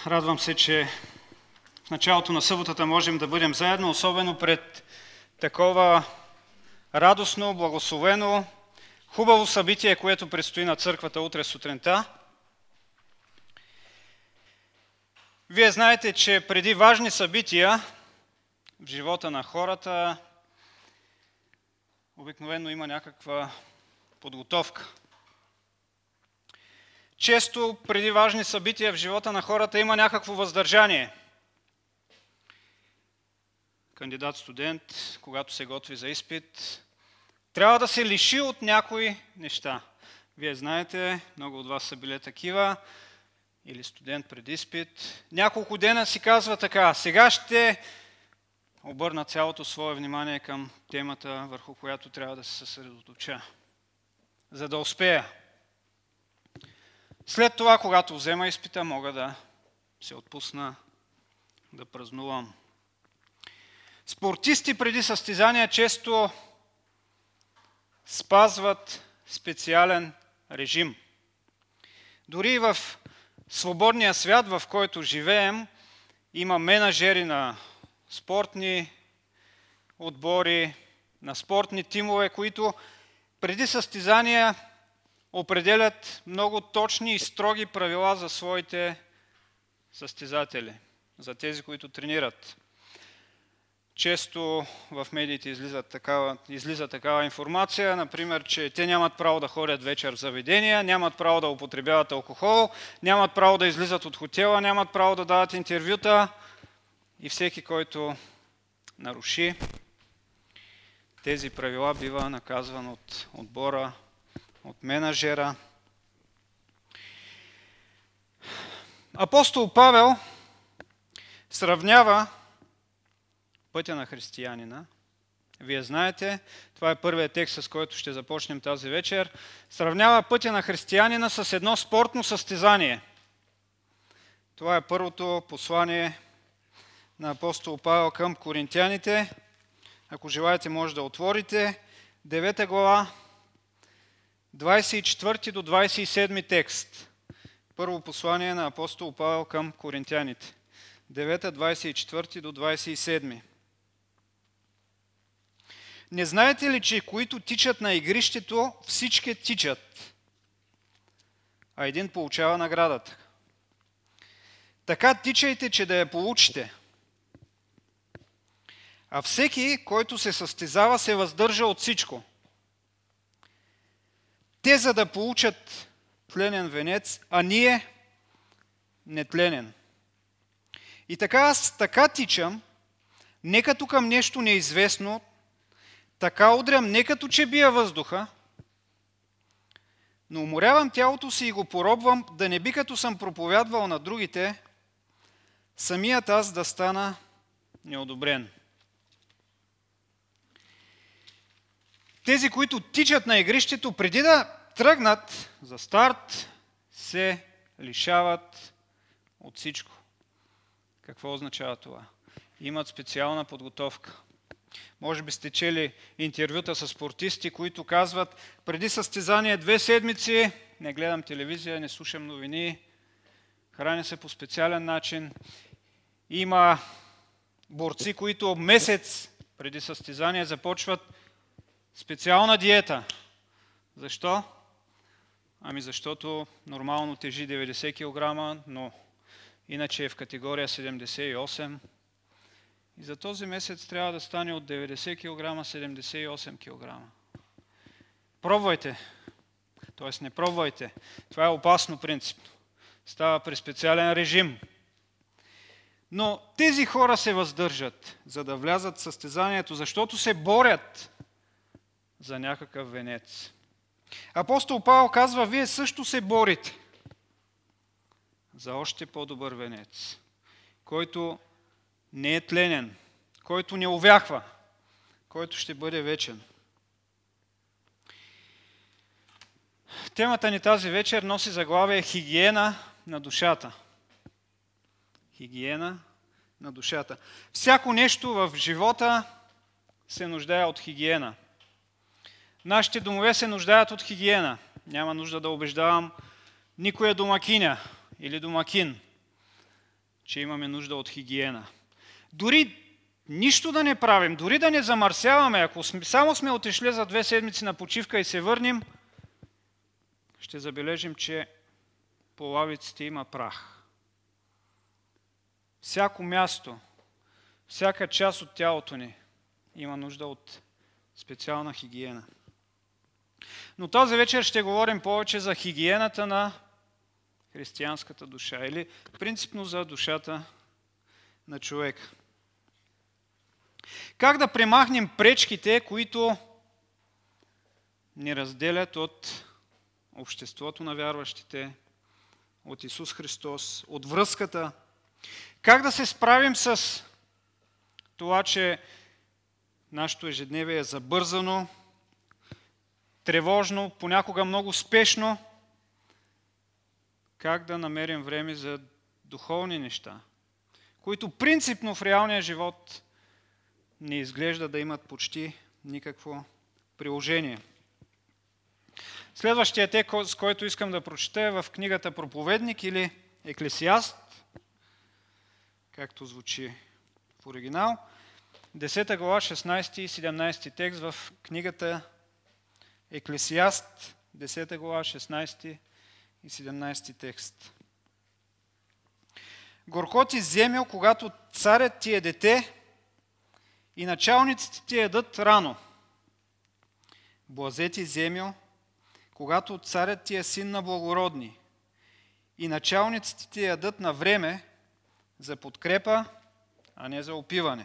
Радвам се, че в началото на съботата можем да бъдем заедно, особено пред такова радостно, благословено, хубаво събитие, което предстои на църквата утре сутринта. Вие знаете, че преди важни събития в живота на хората обикновено има някаква подготовка. Често преди важни събития в живота на хората има някакво въздържание. Кандидат-студент, когато се готви за изпит, трябва да се лиши от някои неща. Вие знаете, много от вас са били такива, или студент пред изпит. Няколко дена си казва така: сега ще обърна цялото свое внимание към темата, върху която трябва да се съсредоточа, за да успея. След това, когато взема изпита, мога да се отпусна, да празнувам. Спортисти преди състезания често спазват специален режим. Дори и в свободния свят, в който живеем, има менажери на спортни отбори, на спортни тимове, които преди състезания определят много точни и строги правила за своите състезатели, за тези, които тренират. Често в медиите излиза такава информация, например, че те нямат право да ходят вечер в заведения, нямат право да употребяват алкохол, нямат право да излизат от хотела, нямат право да дават интервюта и всеки, който наруши тези правила, бива наказван от отбора, от менажера. Апостол Павел сравнява пътя на християнина. Вие знаете, това е първият текст, с който ще започнем тази вечер. Сравнява пътя на християнина с едно спортно състезание. Това е първото послание на апостол Павел към коринтяните. Ако желаете, може да отворите 9 глава, 24 до 27 текст. Първо послание на апостол Павел към коринтяните. 9, 24 до 27. Не знаете ли, че които тичат на игрището, всички тичат, а един получава наградата? Така тичайте, че да я получите. А всеки, който се състезава, се въздържа от всичко. Те за да получат тленен венец, а ние нетленен. И така аз така тичам, не като към нещо неизвестно, така удрям не като че бия въздуха, но уморявам тялото си и го поробвам, да не би като съм проповядвал на другите, самият аз да стана неодобрен. Тези, които тичат на игрището, преди да тръгнат за старт, се лишават от всичко. Какво означава това? Имат специална подготовка. Може би сте чели интервюта с спортисти, които казват: преди състезание 2 седмици не гледам телевизия, не слушам новини, храня се по специален начин. Има борци, които месец преди състезание започват специална диета. Защо? Ами защото нормално тежи 90 кг, но иначе е в категория 78. И за този месец трябва да стане от 90 кг 78 кг. Пробвайте. Т.е. не пробвайте. Това е опасно принципно. Става при специален режим. Но тези хора се въздържат, за да влязат в състезанието, защото се борят за някакъв венец. Апостол Павел казва: вие също се борите за още по-добър венец, който не е тленен, който не увяхва, който ще бъде вечен. Темата ни тази вечер носи заглавие хигиена на душата. Хигиена на душата. Всяко нещо в живота се нуждае от хигиена. Нашите домове се нуждаят от хигиена. Няма нужда да убеждавам никоя домакиня или домакин. че имаме нужда от хигиена. Дори нищо да не правим, дори да не замърсяваме, ако само сме отишли за 2 седмици на почивка и се върнем, ще забележим, че по лавиците има прах. Всяко място, всяка част от тялото ни има нужда от специална хигиена. Но тази вечер ще говорим повече за хигиената на християнската душа или принципно за душата на човека. Как да премахнем пречките, които ни разделят от обществото на вярващите, от Исус Христос, от връзката? Как да се справим с това, че нашето ежедневие е забързано, тревожно, понякога много спешно? Как да намерим време за духовни неща, които принципно в реалния живот не изглежда да имат почти никакво приложение? Следващия текст, с който искам да прочета, е в книгата Проповедник или Еклесиаст, както звучи в оригинал. 10 глава, 16 и 17 текст в книгата Еклесиаст, 10 глава, 16 и 17 текст. Горко ти земя, когато царят ти е дете и началниците ти ядат рано. Блазе ти земя, когато царят ти е син на благородни и началниците ти ядат на време за подкрепа, а не за опиване.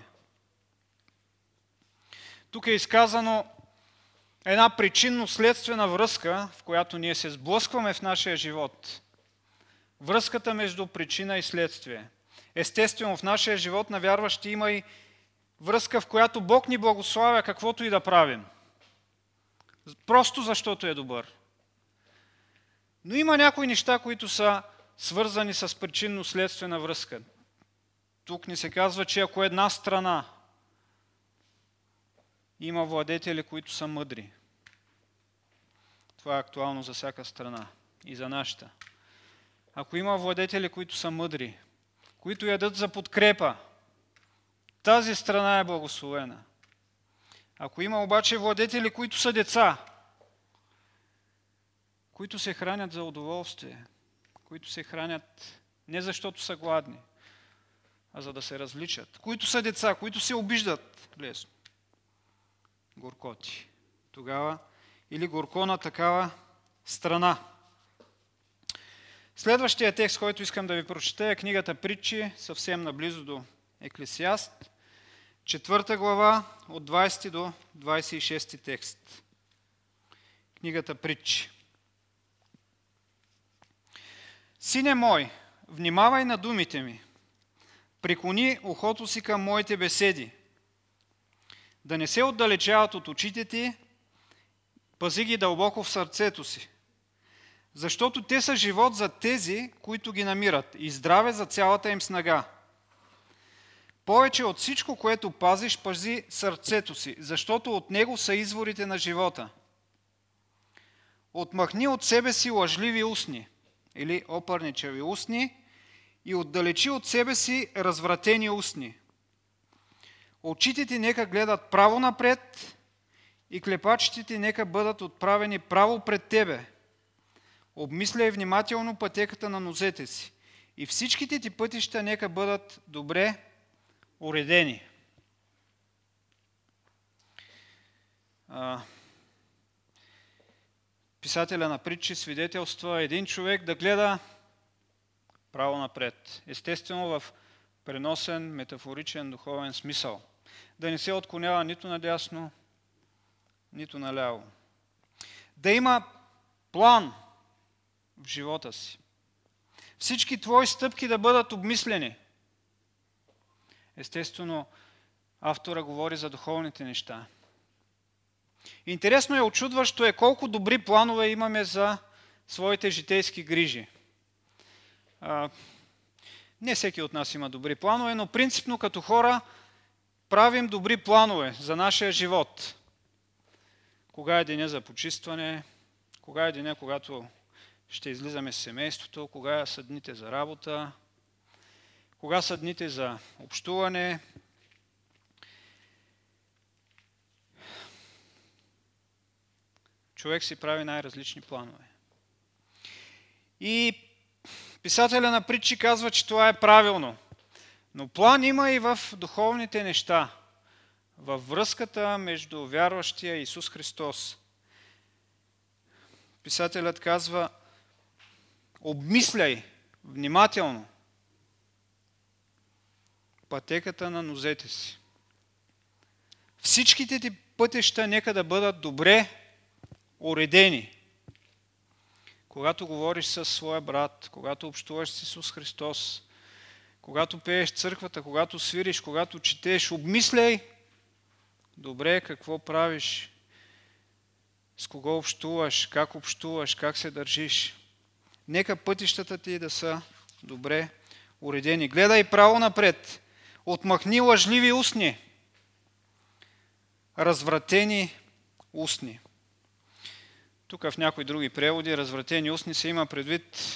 Тук е изказано една причинно-следствена връзка, в която ние се сблъскваме в нашия живот. Връзката между причина и следствие. Естествено, в нашия живот на вярващи има и връзка, в която Бог ни благославя каквото и да правим. Просто защото е добър. Но има някои неща, които са свързани с причинно-следствена връзка. Тук ни се казва, че ако една страна има владетели, които са мъдри, това е актуално за всяка страна и за нашата. Ако има владетели, които са мъдри, които ядат за подкрепа, тази страна е благословена. Ако има обаче владетели, които са деца, които се хранят за удоволствие, които се хранят не защото са гладни, а за да се различат, които са деца, които се обиждат лесно, горкоти. Тогава или горко на такава страна. Следващия текст, който искам да ви прочета, е книгата Притчи, съвсем наблизо до Еклесиаст, 4 глава, от 20 до 26 текст. Книгата Притчи. Сине мой, внимавай на думите ми, преклони ухото си към моите беседи, да не се отдалечават от очите ти, пази ги дълбоко в сърцето си, защото те са живот за тези, които ги намират, и здраве за цялата им снага. Повече от всичко, което пазиш, пази сърцето си, защото от него са изворите на живота. Отмахни от себе си лъжливи устни, или опърничави устни, и отдалечи от себе си развратени устни. Очите ти нека гледат право напред и клепачите ти нека бъдат отправени право пред тебе. Обмисляй внимателно пътеката на нозете си и всичките ти пътища нека бъдат добре уредени. Писателя на Притчи свидетелства един човек да гледа право напред. Естествено в преносен, метафоричен, духовен смисъл. Да не се отклонява нито надясно, нито наляво. Да има план в живота си. Всички твои стъпки да бъдат обмислени. Естествено, автора говори за духовните неща. Интересно и очудващо е колко добри планове имаме за своите житейски грижи. Не всеки от нас има добри планове, но принципно като хора правим добри планове за нашия живот. Кога е деня за почистване, кога е деня, когато ще излизаме с семейството, кога са дните за работа, кога са дните за общуване. Човек си прави най-различни планове. И писателя на притчи казва, че това е правилно. Но план има и в духовните неща, във връзката между вярващия и Исус Христос. Писателят казва: обмисляй внимателно пътеката на нозете си. Всичките ти пътища нека да бъдат добре уредени. Когато говориш със своя брат, когато общуваш с Исус Христос, когато пееш в църквата, когато свириш, когато четеш, обмисляй добре какво правиш, с кого общуваш, как се държиш. Нека пътищата ти да са добре уредени. Гледай право напред, отмахни лъжливи устни, развратени устни. Тук в някои други преводи развратени устни се има предвид,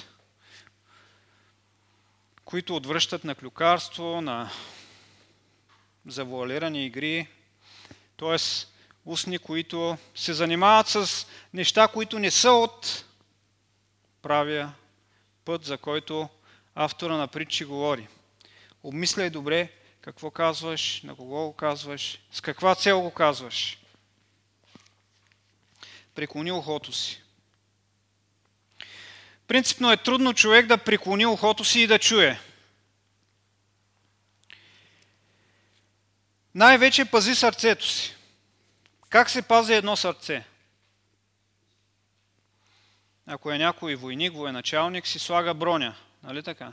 които отвръщат на клюкарство, на завуалирани игри, т.е. устни, които се занимават с неща, които не са от правия път, за който автора на притчи говори. Обмисляй добре какво казваш, на кого го казваш, с каква цел го казваш. Преклони ухото си. Принципно е трудно човек да преклони ухото си и да чуе. Най-вече пази сърцето си. Как се пази едно сърце? Ако е някой войник, военачалник, си слага броня. Нали така?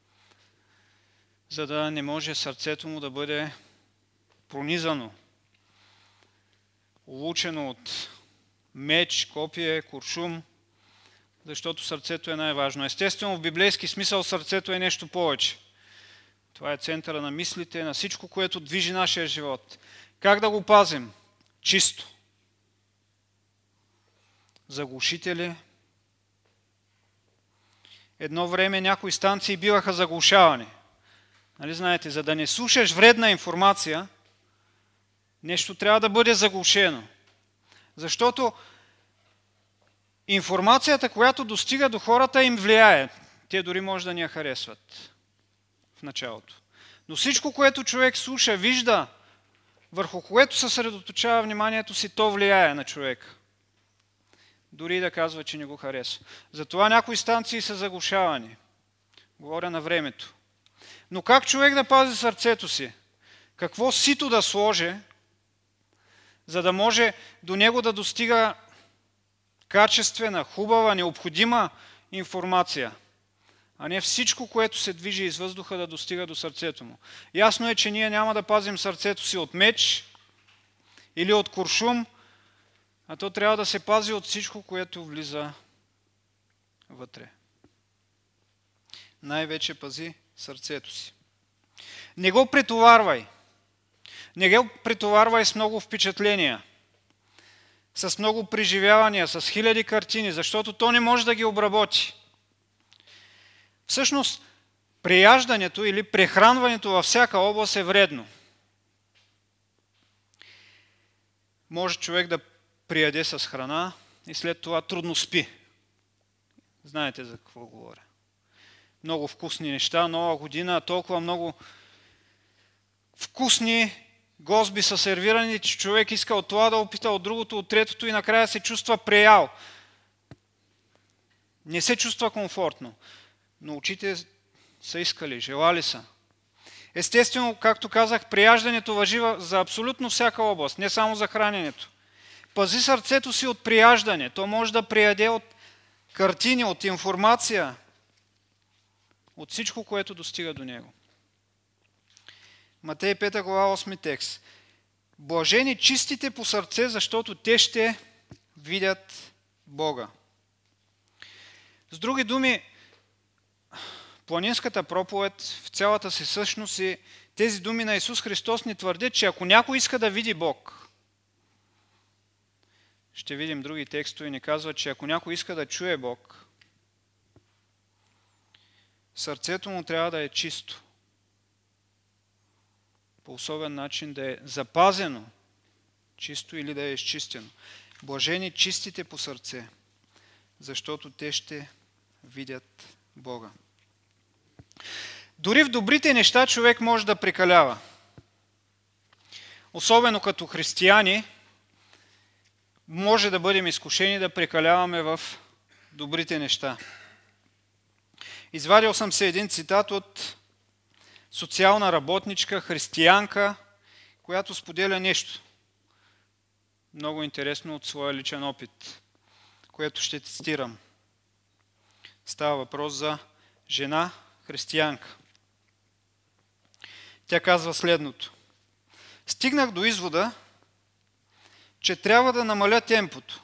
За да не може сърцето му да бъде пронизано, улучено от меч, копие, куршум, защото сърцето е най-важно. Естествено, в библейски смисъл сърцето е нещо повече. Това е центъра на мислите, на всичко, което движи нашия живот. Как да го пазим? Чисто. Заглушители. Едно време някои станции биваха заглушавани. Нали знаете, за да не слушаш вредна информация, нещо трябва да бъде заглушено. Защото информацията, която достига до хората, им влияе. Те дори може да ни я харесват в началото. Но всичко, което човек слуша, вижда, върху което съсредоточава вниманието си, то влияе на човека. Дори да казва, че не го харесва. Затова някои станции са заглушавани. Говоря на времето. Но как човек да пази сърцето си? Какво сито да сложи, за да може до него да достига качествена, хубава, необходима информация, а не всичко, което се движи из въздуха, да достига до сърцето му. Ясно е, че ние няма да пазим сърцето си от меч или от куршум, а то трябва да се пази от всичко, което влиза вътре. Най-вече пази сърцето си. Не го претоварвай. Не го претоварвай с много впечатления, с много преживявания, с хиляди картини, защото то не може да ги обработи. Всъщност, преяждането или прехранването във всяка област е вредно. Може човек да прияде с храна и след това трудно спи. Знаете за какво говоря. Много вкусни неща, нова година, толкова много вкусни гозби са сервирани, че човек иска от това да опита, от другото, от третото и накрая се чувства преял. Не се чувства комфортно, но очите са искали, желали са. Естествено, както казах, преяждането важи за абсолютно всяка област, не само за храненето. Пази сърцето си от преяждане. То може да преяде от картини, от информация, от всичко, което достига до него. Матей 5 глава 8 текст. Блажени чистите по сърце, защото те ще видят Бога. С други думи, планинската проповед в цялата си същност и тези думи на Исус Христос ни твърдят, че ако някой иска да види Бог, ще видим други текстове, ни казват, че ако някой иска да чуе Бог, сърцето му трябва да е чисто. по особен начин да е запазено чисто или да е изчистено. Блажени чистите по сърце, защото те ще видят Бога. Дори в добрите неща човек може да прекалява. Особено като християни, може да бъдем изкушени да прекаляваме в добрите неща. Извадил съм се един цитат от социална работничка, християнка, която споделя нещо много интересно от своя личен опит, което ще цитирам. Става въпрос за жена християнка. Тя казва следното. Стигнах до извода, че трябва да намаля темпото,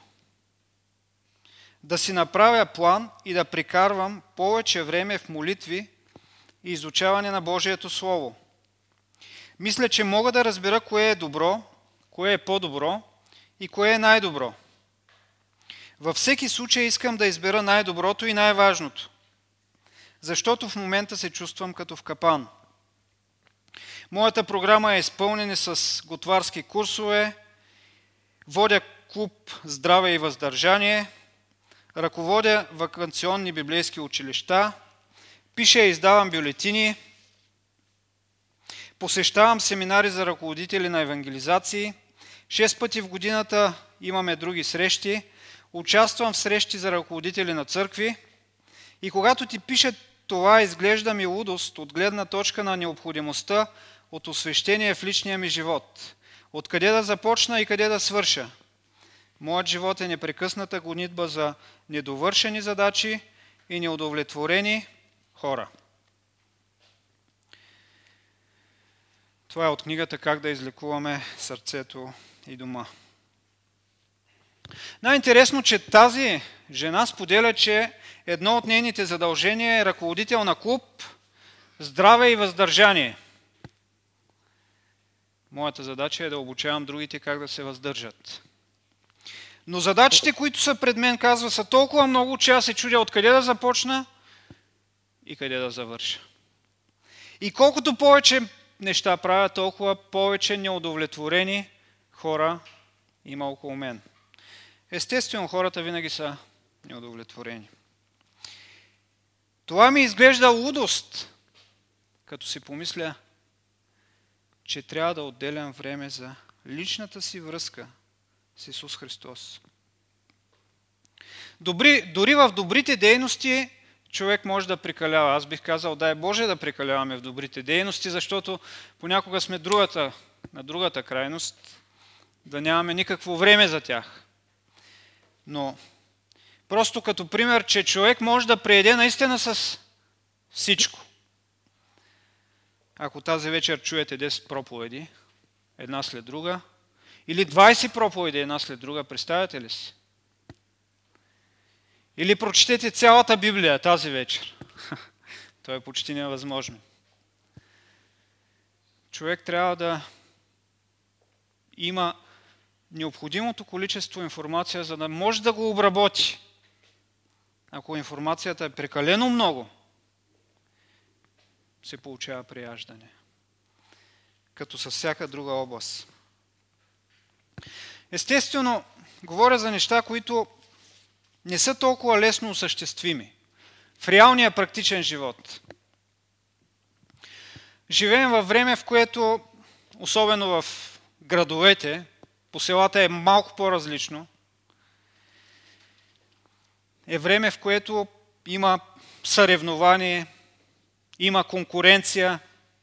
да си направя план и да прекарвам повече време в молитви и изучаване на Божието Слово. Мисля, че мога да разбера кое е добро, кое е по-добро и кое е най-добро. Във всеки случай искам да избера най-доброто и най-важното, защото в момента се чувствам като в капан. Моята програма е изпълнена с готварски курсове, водя клуб Здраве и въздържание, ръководя ваканционни библейски училища, пиша и издавам бюлетини, посещавам семинари за ръководители на евангелизации, 6 пъти в годината имаме други срещи, участвам в срещи за ръководители на църкви и когато ти пиша това, изглежда ми лудост от гледна точка на необходимостта от освещение в личния ми живот. Откъде да започна и къде да свърша? Моят живот е непрекъсната гонитба за недовършени задачи и неудовлетворени хора. Това е от книгата "Как да излекуваме сърцето и дома". Най-интересно, че тази жена споделя, че едно от нейните задължения е ръководител на клуб Здраве и въздържание. Моята задача е да обучавам другите как да се въздържат. Но задачите, които са пред мен, казва, са толкова много, че аз се чудя откъде да започна и къде да завърша. И колкото повече неща правя, толкова повече неудовлетворени хора има около мен. Естествено, хората винаги са неудовлетворени. Това ми изглежда лудост, като си помисля, че трябва да отделям време за личната си връзка с Исус Христос. Дори в добрите дейности човек може да прекалява. Аз бих казал, дай Боже да прекаляваме в добрите дейности, защото понякога сме на другата крайност, да нямаме никакво време за тях. Но просто като пример, че човек може да прееде наистина с всичко. Ако тази вечер чуете 10 проповеди, една след друга, или 20 проповеди една след друга, представяте ли си? Или прочетете цялата Библия тази вечер. То е почти невъзможно. Човек трябва да има необходимото количество информация, за да може да го обработи. Ако информацията е прекалено много, се получава прияждане. Като със всяка друга област. Естествено, говоря за неща, които не са толкова лесно осъществими в реалния практичен живот. Живеем във време, в което, особено в градовете, по селата е малко по-различно, е време, в което има съревнование, има конкуренция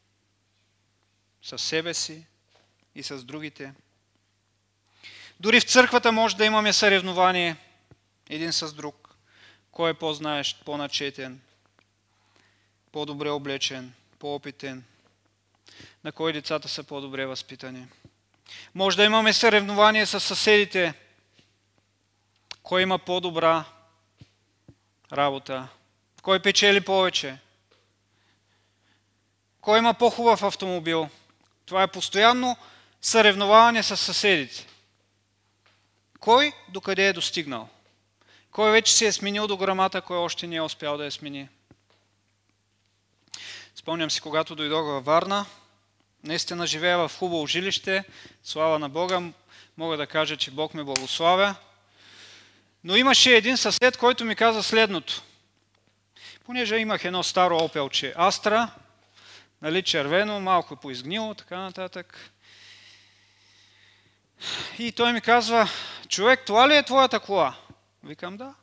със себе си и с другите. Дори в църквата може да имаме съревнование един с друг. Кой е по-знаещ, по-начетен, по-добре облечен, по-опитен, на кой децата са по-добре възпитани. Може да имаме съревнование с съседите. Кой има по-добра работа, кой печели повече, кой има по-хубав автомобил. Това е постоянно съревноваване с съседите. Кой докъде е достигнал? Кой вече се е сменил дограмата, кой още не е успял да я смени? Спомням си, когато дойдох във Варна, Наистина живея в хубаво жилище, слава на Бога, мога да кажа, че Бог ме благославя. Но имаше един съсед, който ми каза следното. Понеже имах едно старо Опелче Астра, нали, червено, малко поизгнило, така нататък. И той ми казва: човек, това ли е твоята кола? Викам: да.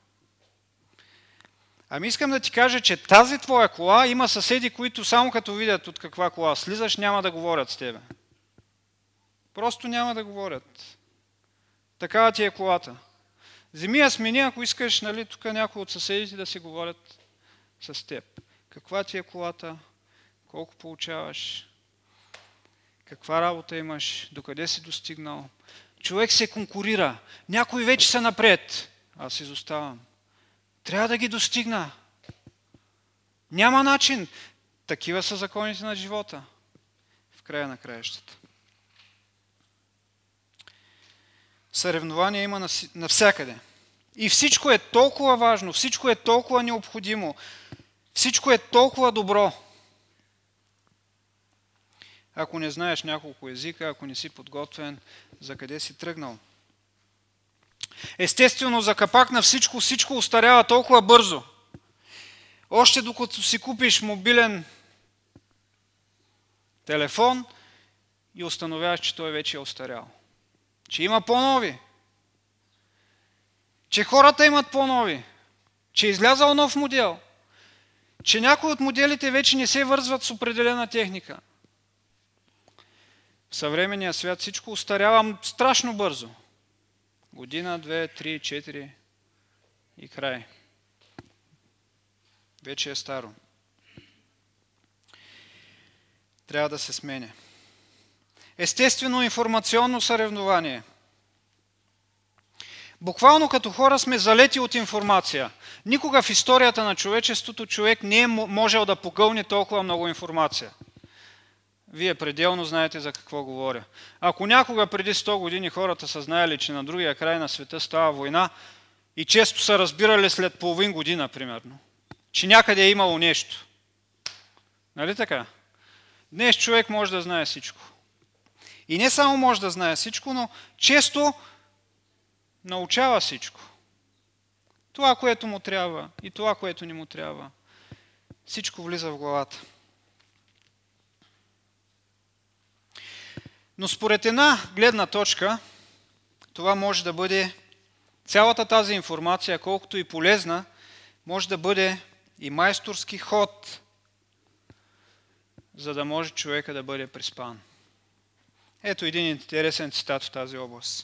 Ами искам да ти кажа, че тази твоя кола има съседи, които само като видят от каква кола слизаш, няма да говорят с тебе. Просто няма да говорят. Такава ти е колата. Вземи я смени, ако искаш, нали, тук някой от съседите да си говорят с теб. Каква ти е колата? Колко получаваш? Каква работа имаш? Докъде си достигнал? Човек се конкурира. Някои вече са напред. Аз изоставам. Трябва да ги достигна. Няма начин. Такива са законите на живота. В края на краищата. Съревнование има навсякъде. И всичко е толкова важно, всичко е толкова необходимо, всичко е толкова добро. Ако не знаеш няколко езика, ако не си подготвен, за къде си тръгнал? Естествено, за капак на всичко остарява толкова бързо. Още докато си купиш мобилен телефон и установяваш, че той вече е остарял. Че има по-нови. Че хората имат по-нови. Че е излязал нов модел. Че някои от моделите вече не се вързват с определена техника. В съвременния свят всичко остарява страшно бързо. Година, 2, 3, 4 и край. Вече е старо. Трябва да се сменя. Естествено, информационно съревнование. Буквално като хора сме залети от информация. Никога в историята на човечеството човек не е можел да погълне толкова много информация. Вие пределно знаете за какво говоря. Ако някога преди 100 години хората са знаели, че на другия край на света става война и често са разбирали след половин година, примерно, че някъде е имало нещо. Нали така? Днес човек може да знае всичко. И не само може да знае всичко, но често научава всичко. Това, което му трябва и това, което не му трябва. Всичко влиза в главата. Но според една гледна точка, това може да бъде, цялата тази информация, колкото и полезна, може да бъде и майсторски ход, за да може човека да бъде приспан. Ето един интересен цитат в тази област.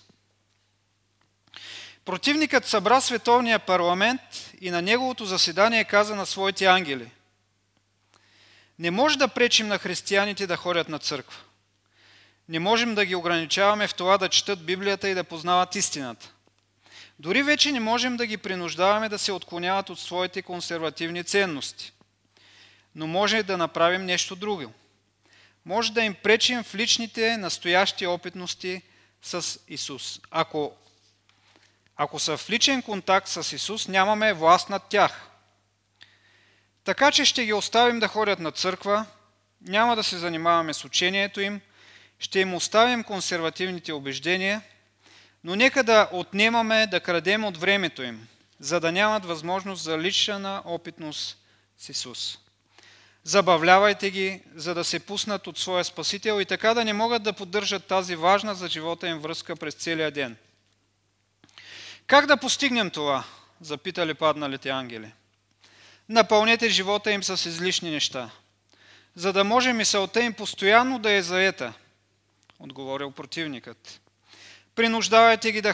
Противникът събра световния парламент и на неговото заседание каза на своите ангели: не може да пречим на християните да ходят на църква. Не можем да ги ограничаваме в това да четат Библията и да познават истината. Дори вече не можем да ги принуждаваме да се отклоняват от своите консервативни ценности. Но може да направим нещо друго. Може да им пречим в личните настоящи опитности с Исус. Ако са в личен контакт с Исус, нямаме власт над тях. Така че ще ги оставим да ходят на църква, няма да се занимаваме с учението им, ще им оставим консервативните убеждения, но нека да отнемаме, да крадем от времето им, за да нямат възможност за лична опитност с Исус. Забавлявайте ги, за да се пуснат от своя Спасител и така да не могат да поддържат тази важна за живота им връзка през целия ден. Как да постигнем това? Запитали падналите ангели. Напълнете живота им с излишни неща, за да може мисълта им постоянно да е заета, отговорил противникът. Принуждавайте ги да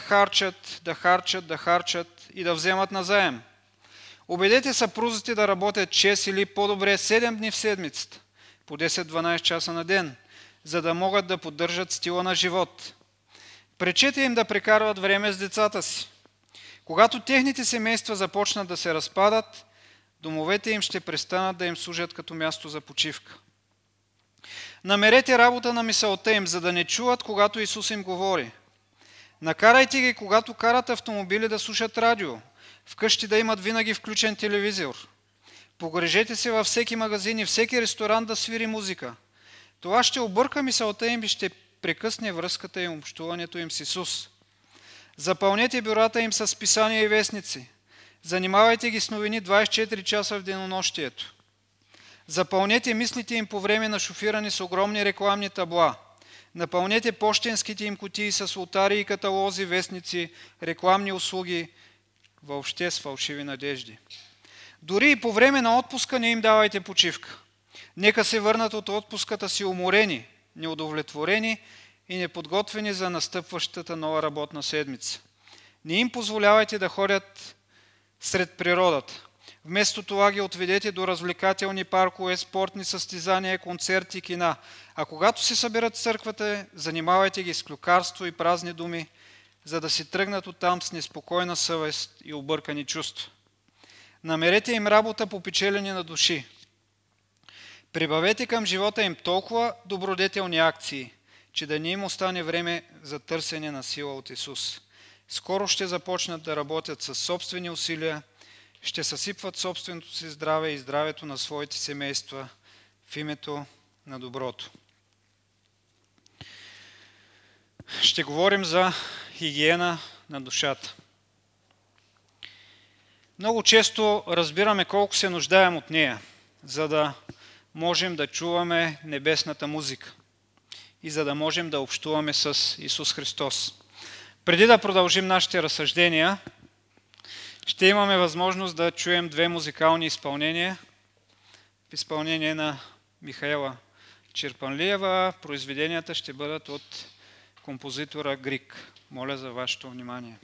харчат и да вземат назаем. Убедете съпрузите да работят 6 или по-добре 7 дни в седмицата, по 10-12 часа на ден, за да могат да поддържат стила на живот. Пречете им да прекарват време с децата си. Когато техните семейства започнат да се разпадат, домовете им ще престанат да им служат като място за почивка. Намерете работа на мисълта им, за да не чуват, когато Исус им говори. Накарайте ги, когато карат автомобили, да слушат радио, вкъщи да имат винаги включен телевизор. Погрежете се във всеки магазин и всеки ресторант да свири музика. Това ще обърка мисълта им и ще прекъсне връзката им, общуването им с Исус. Запълнете бюрата им с писания и вестници. Занимавайте ги с новини 24 часа в денонощието. Запълнете мислите им по време на шофиране с огромни рекламни табла. Напълнете пощенските им кутии с лотари и каталози, вестници, рекламни услуги, въобще с фалшиви надежди. Дори и по време на отпуска не им давайте почивка. Нека се върнат от отпуската си уморени, неудовлетворени и неподготвени за настъпващата нова работна седмица. Не им позволявайте да ходят сред природата. Вместо това ги отведете до развлекателни паркове, спортни състезания, концерти, кина. А когато се съберат в църквата, занимавайте ги с клюкарство и празни думи, за да си тръгнат оттам с неспокойна съвест и объркани чувства. Намерете им работа по печелене на души. Прибавете към живота им толкова добродетелни акции, че да не им остане време за търсене на сила от Исус. Скоро ще започнат да работят със собствени усилия, ще съсипват собственото си здраве и здравето на своите семейства в името на доброто. Ще говорим за хигиена на душата. Много често разбираме колко се нуждаем от нея, за да можем да чуваме небесната музика и за да можем да общуваме с Исус Христос. Преди да продължим нашите разсъждения, ще имаме възможност да чуем две музикални изпълнения в изпълнение на Михаела Черпанлиева. Произведенията ще бъдат от композитора Грик. Моля за вашето внимание.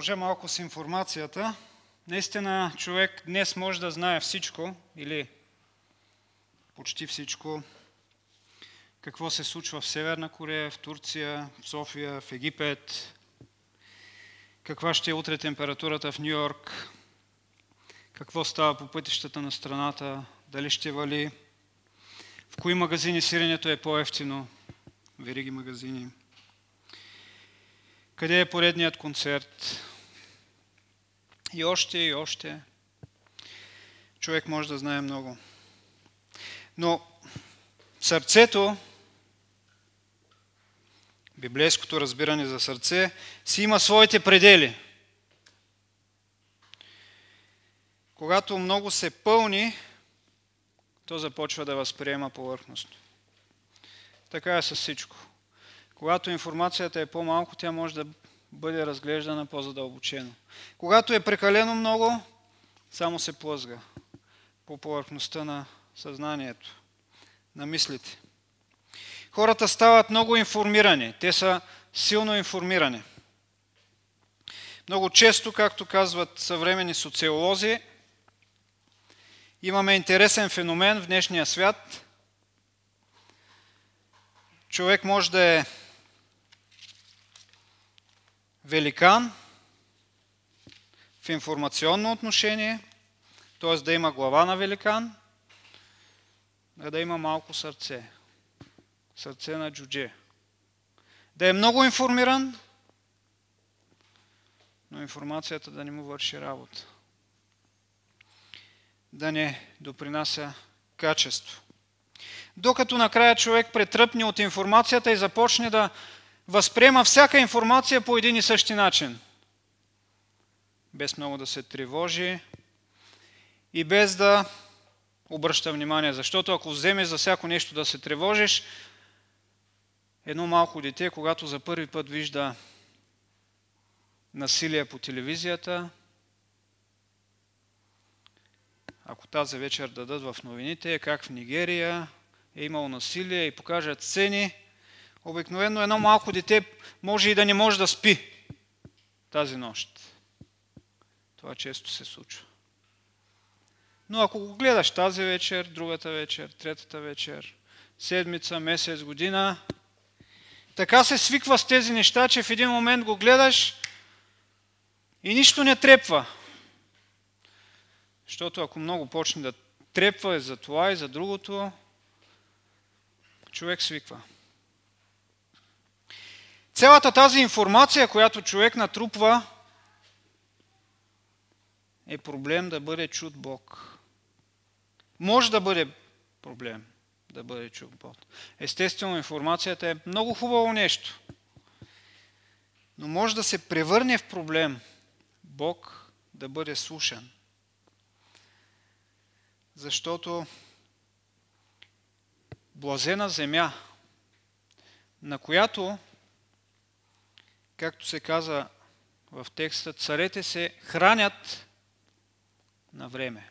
продължа малко с информацията. Наистина човек днес може да знае всичко или почти всичко. Какво се случва в Северна Корея, в Турция, в София, в Египет. Каква ще е утре температурата в Ню Йорк. Какво става по пътищата на страната. Дали ще вали. В кои магазини сиренето е по-евтино. Вериги магазини. Къде е поредният концерт? И още, и още. Човек може да знае много. Но сърцето, библейското разбиране за сърце, си има своите предели. Когато много се пълни, то започва да възприема повърхностно. Така е с всичко. Когато информацията е по-малко, тя може да бъде разглеждана по-задълбочено. Когато е прекалено много, само се плъзга по повърхността на съзнанието, на мислите. Хората стават много информирани. Те са силно информирани. Много често, както казват съвременни социолози, имаме интересен феномен в днешния свят. Човек може да е великан в информационно отношение, т.е. да има глава на великан, а да има малко сърце. Сърце на джудже. Да е много информиран, но информацията да не му върши работа. Да не допринася качество. Докато накрая човек претръпне от информацията и започне да възприема всяка информация по един и същи начин. Без много да се тревожи и без да обръща внимание. Защото ако вземеш за всяко нещо да се тревожиш, едно малко дете, когато за първи път вижда насилие по телевизията, ако тази вечер дадат в новините как в Нигерия е имало насилие и покажат сцени, обикновено едно малко дете може и да не може да спи тази нощ. Това често се случва. Но ако го гледаш тази вечер, другата вечер, третата вечер, седмица, месец, година, така се свиква с тези неща, че в един момент го гледаш и нищо не трепва. Защото ако много почне да трепва и за това и за другото, човек свиква. Цялата тази информация, която човек натрупва, е проблем да бъде чут Бог. Може да бъде проблем да бъде чут Бог. Естествено, информацията е много хубаво нещо, но може да се превърне в проблем Бог да бъде слушан. Защото блажена земя, на която, както се каза в текста, царете се хранят на време.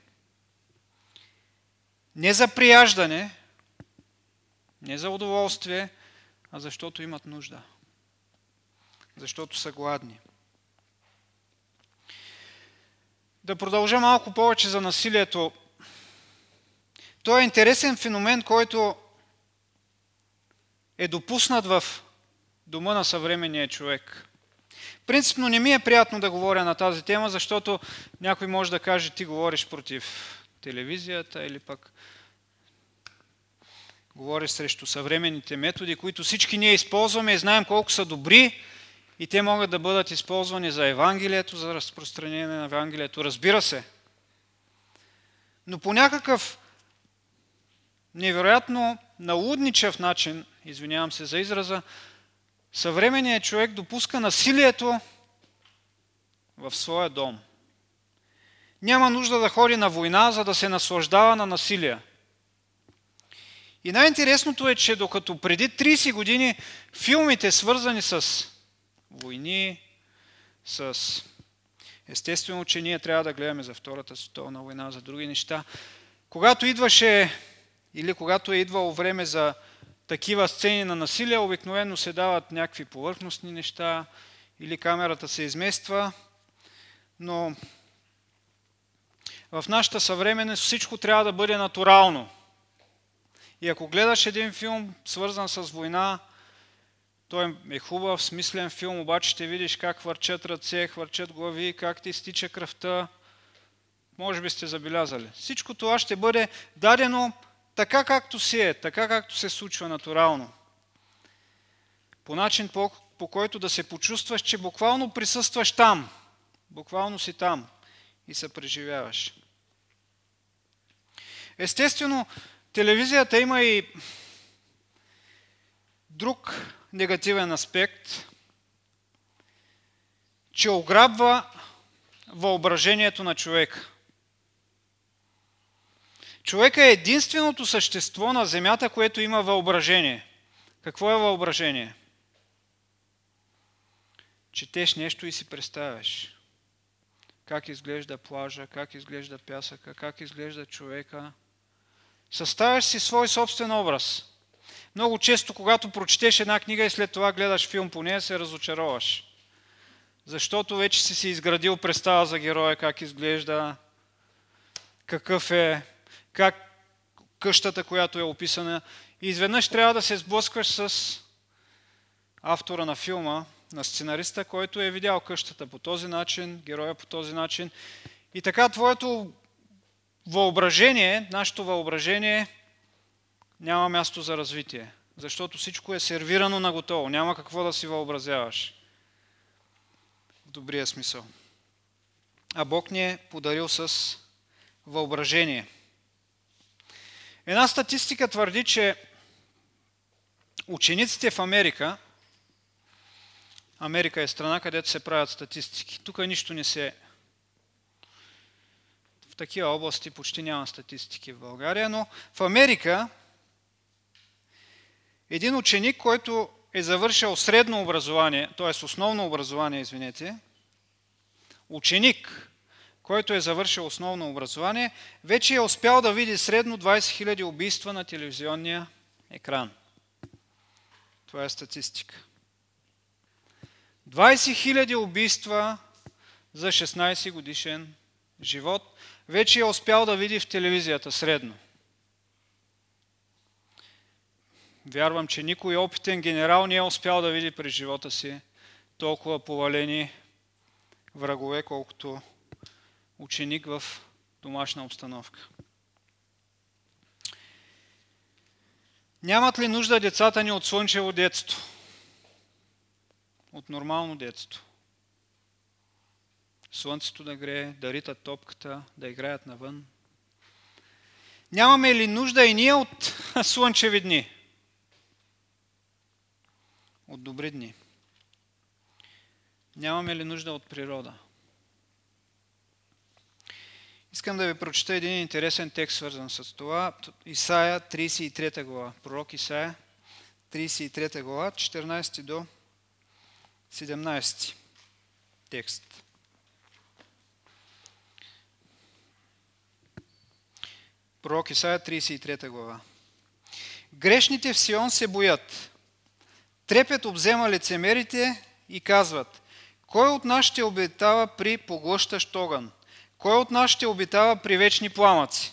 Не за прияждане, не за удоволствие, а защото имат нужда. Защото са гладни. Да продължа малко повече за насилието. То е интересен феномен, който е допуснат в дома на съвременния човек. Принципно не ми е приятно да говоря на тази тема, защото някой може да каже, ти говориш против телевизията или пък говориш срещу съвременните методи, които всички ние използваме и знаем колко са добри и те могат да бъдат използвани за Евангелието, за разпространение на Евангелието. Разбира се. Но по някакъв невероятно налудничав начин, извинявам се за израза, съвременният човек допуска насилието в своя дом. Няма нужда да ходи на война, за да се наслаждава на насилие. И най-интересното е, че докато преди 30 години филмите, свързани с войни, с... Естествено, че ние трябва да гледаме за Втората световна война, за други неща. Когато идваше или когато е идвало време за такива сцени на насилие, обикновено се дават някакви повърхностни неща или камерата се измества Но в нашата съвременност всичко трябва да бъде натурално. И ако гледаш един филм, свързан с война, той е хубав, смислен филм, обаче ще видиш как хвърчат ръце, хвърчат глави, как ти изтича кръвта. Може би сте забелязали. Всичко това ще бъде дадено така както си е, така както се случва натурално. По начин, по който да се почувстваш, че буквално присъстваш там. Буквално си там и се преживяваш. Естествено, телевизията има и друг негативен аспект, че ограбва въображението на човека. Човек е единственото същество на земята, което има въображение. Какво е въображение? Четеш нещо и си представяш. Как изглежда плажа, как изглежда пясъка, как изглежда човека. Съставяш си свой собствен образ. Много често, когато прочетеш една книга и след това гледаш филм по нея, се разочароваш. Защото вече си изградил представа за героя, как изглежда, какъв е, как къщата, която е описана. И изведнъж трябва да се сблъскваш с автора на филма, на сценариста, който е видял къщата по този начин, героя по този начин. И така твоето въображение, нашето въображение няма място за развитие, защото всичко е сервирано на готово, няма какво да си въобразяваш. В добрия смисъл. А Бог ни е подарил с въображение. Една статистика твърди, че учениците в Америка е страна, където се правят статистики. Тук нищо не се... В такива области почти няма статистики в България, но в Америка един ученик, който е завършил средно образование, т.е. основно образование, ученик, който е завършил основно образование, вече е успял да види средно 20 000 убийства на телевизионния екран. Това е статистика. 20 000 убийства за 16 годишен живот вече е успял да види в телевизията средно. Вярвам, че никой опитен генерал не е успял да види през живота си толкова повалени врагове, колкото ученик в домашна обстановка. Нямат ли нужда децата ни от слънчево детство? От нормално детство? Слънцето да грее, да ритат топката, да играят навън. Нямаме ли нужда и ние от слънчеви дни? От добри дни. Нямаме ли нужда от природа? Искам да ви прочета един интересен текст, свързан с това. Исаия, 33 глава. Пророк Исаия, 33 глава, 14 до 17 текст. Пророк Исаия, 33 глава. Грешните в Сион се боят. Трепет обзема лицемерите и казват: кой от нас ще обитава при поглъщащ огън? Кой от нас ще обитава при вечни пламъци?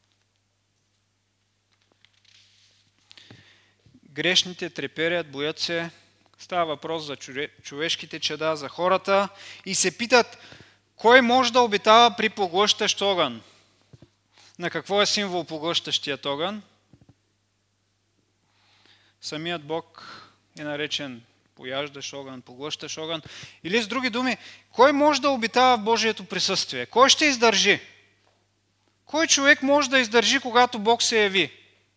Грешните треперят, боят се. Става въпрос за човешките чада, за хората и се питат: кой може да обитава при поглъщащ огън? На какво е символ поглъщащият огън? Самият Бог е наречен пояждащ огън, поглъщащ огън. Или с други думи, кой може да обитава в Божието присъствие? Кой ще издържи? Кой човек може да издържи, когато Бог се яви?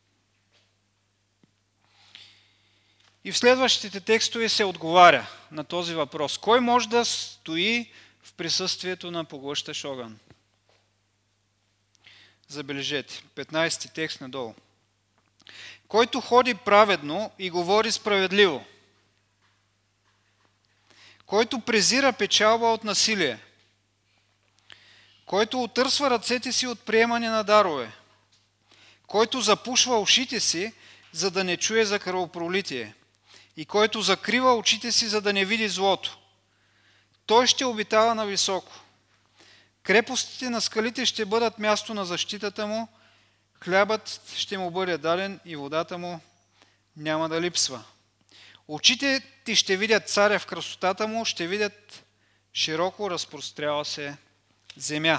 И в следващите текстове се отговаря на този въпрос. Кой може да стои в присъствието на поглъщащ огън? Забележете, 15 текст надолу. Който ходи праведно и говори справедливо. Който презира печалба от насилие. Който отърсва ръцете си от приемане на дарове. Който запушва ушите си, за да не чуе за кръвопролитие. И който закрива очите си, за да не види злото. Той ще обитава нависоко. Крепостите на скалите ще бъдат място на защитата му, хлябът ще му бъде даден и водата му няма да липсва. Очите ти ще видят царя в красотата му, ще видят широко разпростряла се земя.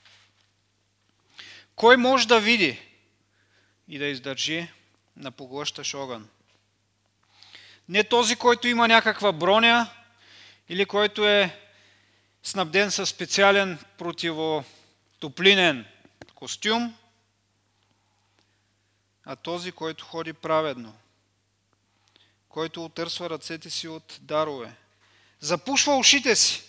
Кой може да види и да издържи на поглъщащ огън? Не този, който има някаква броня или който е снабден със специален противотоплинен костюм, а този, който ходи праведно, който отърсва ръцете си от дарове, запушва ушите си,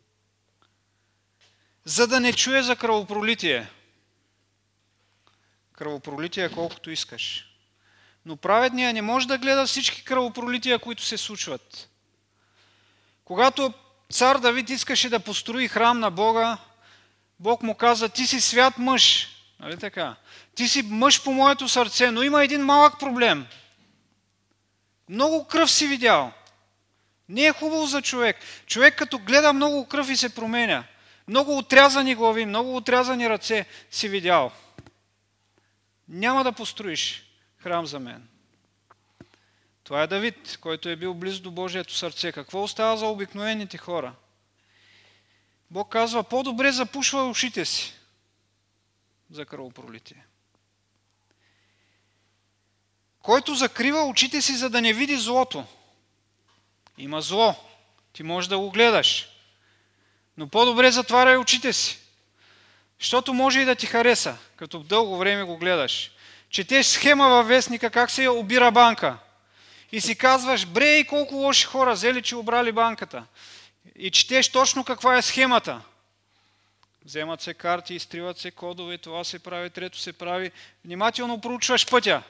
за да не чуе за кръвопролитие. Кръвопролитие колкото искаш. Но праведният не може да гледа всички кръвопролития, които се случват. Когато цар Давид искаше да построи храм на Бога, Бог му каза: ти си свят мъж. Нали така? Ти си мъж по моето сърце, но има един малък проблем. Много кръв си видял. Не е хубаво за човек. Човек като гледа много кръв и се променя. Много отрязани глави, много отрязани ръце си видял. Няма да построиш храм за мен. Това е Давид, който е бил близо до Божието сърце. Какво остава за обикновените хора? Бог казва: по-добре запушва ушите си за кръвопролитие. Който закрива очите си, за да не види злото. Има зло. Ти можеш да го гледаш. Но по-добре затваряй очите си. Защото може и да ти хареса, като дълго време го гледаш. Четеш схема във вестника как се обира банка. И си казваш: брей, колко лоши хора взели, че обрали банката. И четеш точно каква е схемата. Вземат се карти, изтриват се кодове, това се прави, трето се прави. Внимателно проучваш пътя.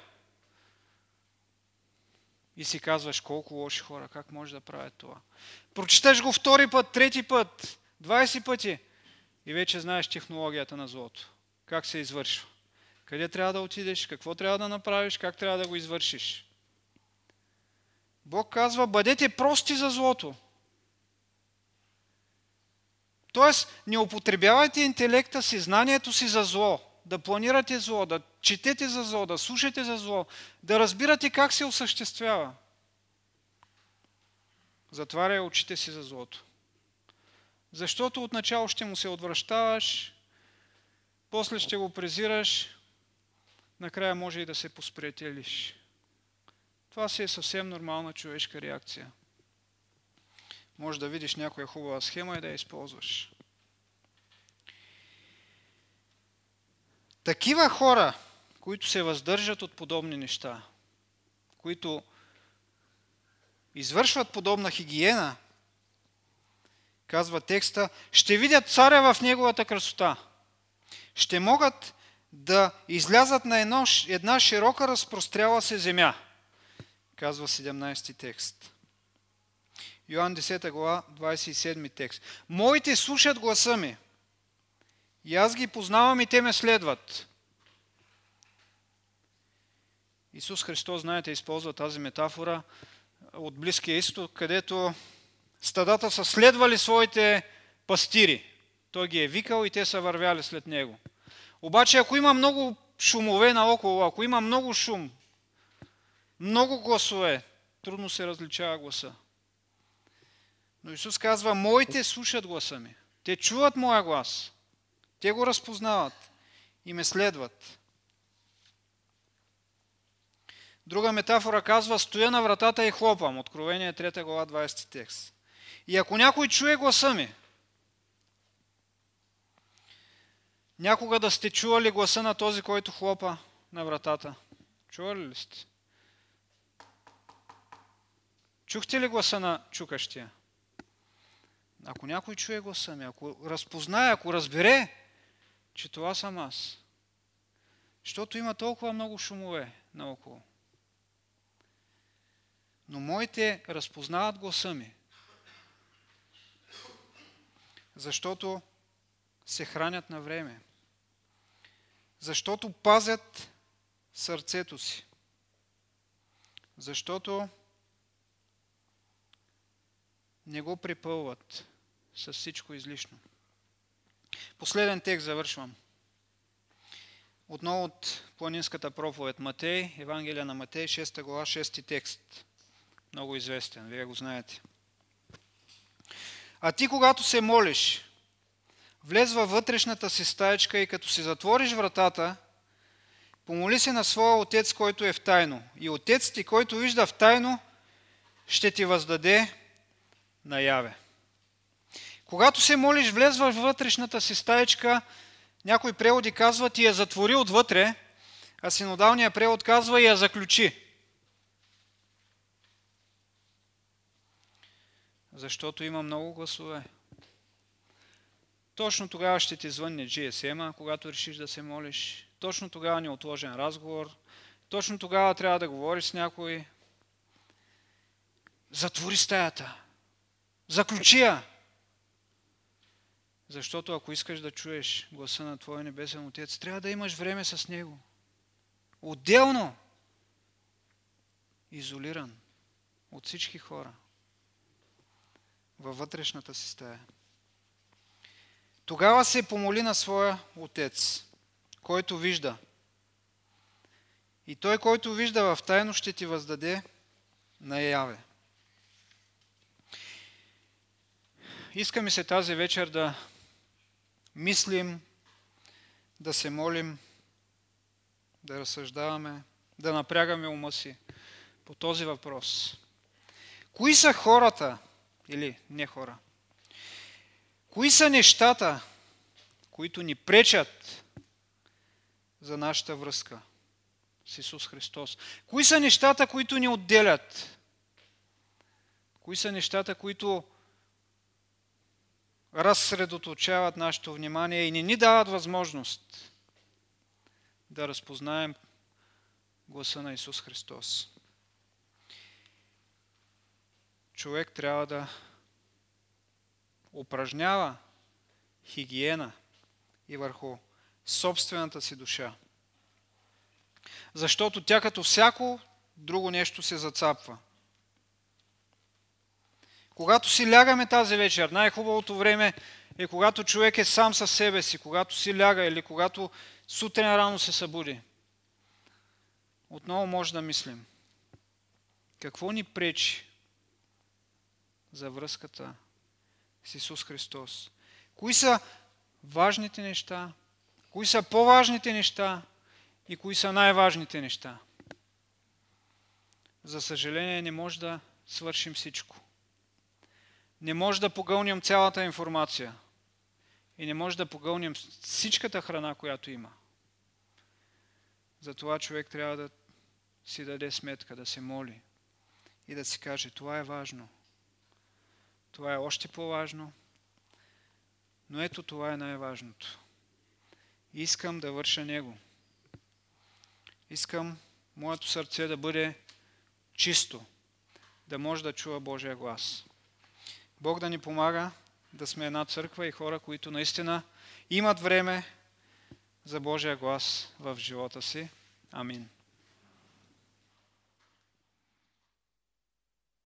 И си казваш: колко лоши хора, как може да правят това? Прочиташ го втори път, трети път, 20 пъти и вече знаеш технологията на злото. Как се извършва. Къде трябва да отидеш, какво трябва да направиш, как трябва да го извършиш. Бог казва: бъдете прости за злото. Тоест, не употребявайте интелекта си, знанието си за зло, да планирате зло, да четете за зло, да слушате за зло, да разбирате как се осъществява. Затваряй очите си за злото. Защото отначало ще му се отвръщаваш, после ще го презираш, накрая може и да се посприятелиш. Това си е съвсем нормална човешка реакция. Може да видиш някоя хубава схема и да я използваш. Такива хора, които се въздържат от подобни неща, които извършват подобна хигиена, казва текста, ще видят царя в неговата красота. Ще могат да излязат на една широка разпростряла се земя, казва 17 текст. Йоан 10 глава, 27 текст. Моите слушат гласа ми. И аз ги познавам и те ме следват. Исус Христос, знаете, използва тази метафора от Близкия изток, където стадата са следвали своите пастири. Той ги е викал и те са вървяли след него. Обаче, ако има много шумове наоколо, ако има много шум, много гласове, трудно се различава гласа. Но Исус казва: моите слушат гласа ми. Те чуват моя глас. Те го разпознават и ме следват. Друга метафора казва: стоя на вратата и хлопам. Откровение 3 глава 20 текст. И ако някой чуе гласа ми, някога да сте чували гласа на този, който хлопа на вратата? Чували ли сте? Чухте ли гласа на чукащия? Ако някой чуе гласа ми, ако разпознае, ако разбере, че това съм аз. Защото има толкова много шумове наоколо. Но моите разпознават гласа ми. Защото се хранят на време. Защото пазят сърцето си. Защото не го препълват с всичко излишно. Последен текст завършвам. Отново от планинската проповед Матей, Евангелие на Матей, 6 глава, 6 текст. Много известен, вие го знаете. А ти, когато се молиш, влез във вътрешната си стаечка и като си затвориш вратата, помоли се на своя Отец, който е в тайно. И Отец ти, който вижда в тайно, ще ти въздаде наяве. Когато се молиш, влез във вътрешната си стаечка, някои преводи казват и я затвори отвътре, а синодалният превод казва и я заключи. Защото има много гласове. Точно тогава ще ти звънне GSM-а, когато решиш да се молиш. Точно тогава неотложен разговор. Точно тогава трябва да говориш с някой. Затвори стаята. Заключи я. Защото ако искаш да чуеш гласа на Твоя Небесен Отец, трябва да имаш време с Него. Отделно. Изолиран от всички хора. Във вътрешната си стая. Тогава се помоли на своя Отец, който вижда. И той, който вижда в тайно, ще ти въздаде наяве. Иска ми се тази вечер да мислим, да се молим, да разсъждаваме, да напрягаме ума си по този въпрос. Кои са хората, или не хора, кои са нещата, които ни пречат за нашата връзка с Исус Христос? Кои са нещата, които ни отделят? Кои са нещата, които разсредоточават нашето внимание и не ни дават възможност да разпознаем гласа на Исус Христос? Човек трябва да упражнява хигиена и върху собствената си душа. Защото тя като всяко друго нещо се зацапва. Когато си лягаме тази вечер, най-хубавото време е когато човек е сам със себе си, когато си ляга или когато сутрин рано се събуди. Отново може да мислим. Какво ни пречи за връзката с Исус Христос? Кои са важните неща? Кои са по-важните неща? И кои са най-важните неща? За съжаление, не може да свършим всичко. Не може да погълнем цялата информация. И не може да погълнем всичката храна, която има. Затова човек трябва да си даде сметка, да се моли и да си каже, това е важно. Това е още по-важно. Но ето това е най-важното. Искам да върша Него. Искам моето сърце да бъде чисто, да може да чува Божия глас. Бог да ни помага да сме една църква и хора, които наистина имат време за Божия глас в живота си. Амин.